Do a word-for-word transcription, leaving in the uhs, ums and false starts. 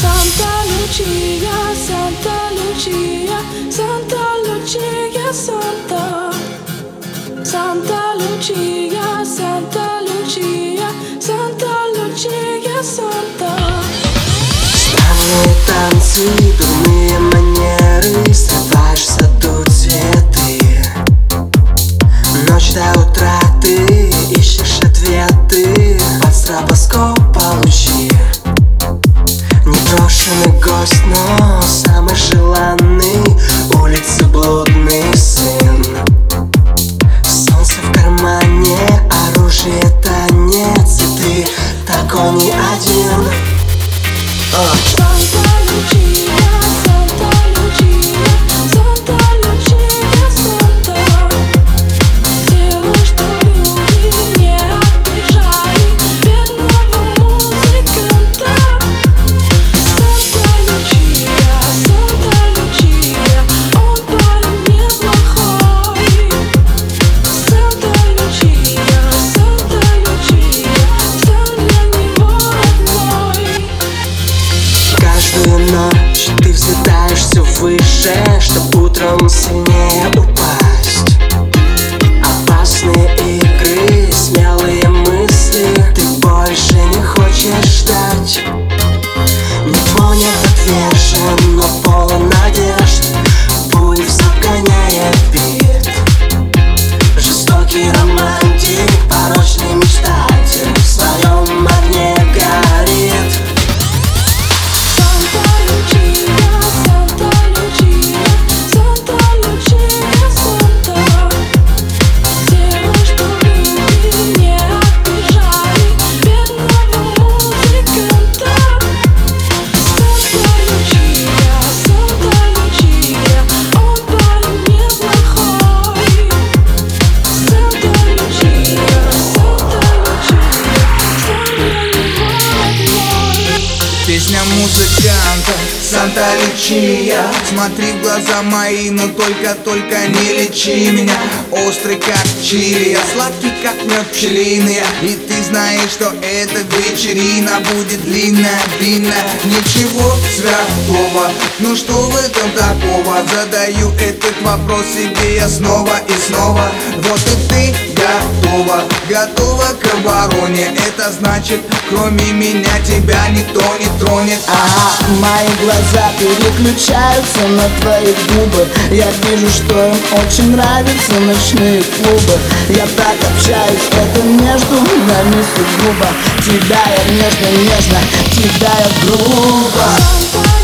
Santa Lucia, Santa Lucia, Santa Lucia, Santa. Santa Lucia, Santa Lucia, Santa Lucia, Santa. Странные танцы, дурные манеры, срываешь в саду цветы. Ночь до утра ты ищешь ответы под стробоскопа лучи. Непрошенный гость, но самый желанный, улицы блудный сын. Солнце в кармане, оружие, танец, и ты такой не один. Santa Lucia, Santa Lucia, Santa Lucia, Santa. Сделай, чтобы люди не обижали бедного музыканта. Santa Lucia, Santa Lucia, он парень неплохой. Santa Lucia, Santa Lucia, стань для него родной. Каждую ночь ты взлетаешь все выше, чтоб утром сильнее упасть. Опасные игры, смелые мысли, ты больше не хочешь ждать. Не понят, отвержен, но полон надежд, пульс обгоняет бит. Жестокий романтик, порочный мечтатель, в своем огне горит. Santa Lucia, Santa Lucia, Santa Lucia, Santa. Сделай, чтобы люди не обижали бедного музыканта. Santa Lucia, Santa Lucia, он парень неплохой. Santa Lucia, Santa Lucia, стань для него родной. Песня музыканта Санта Лючия. Смотри в глаза мои, но только-только не лечи меня. Острый как чили, я сладкий как мед пчелиный. И ты знаешь, что эта вечерина будет длинная, длинная. Ничего святого, ну что в этом такого? Задаю этот вопрос себе я снова и снова. Вот и ты готова, готова к обороне. Это значит, кроме меня тебя никто не тронет. Ага, мои глаза переключаются на твои губы. Я вижу, что им очень нравятся ночные клубы. Я так общаюсь, это между нами сугубо. Тебя я нежно-нежно, тебя я грубо. Santa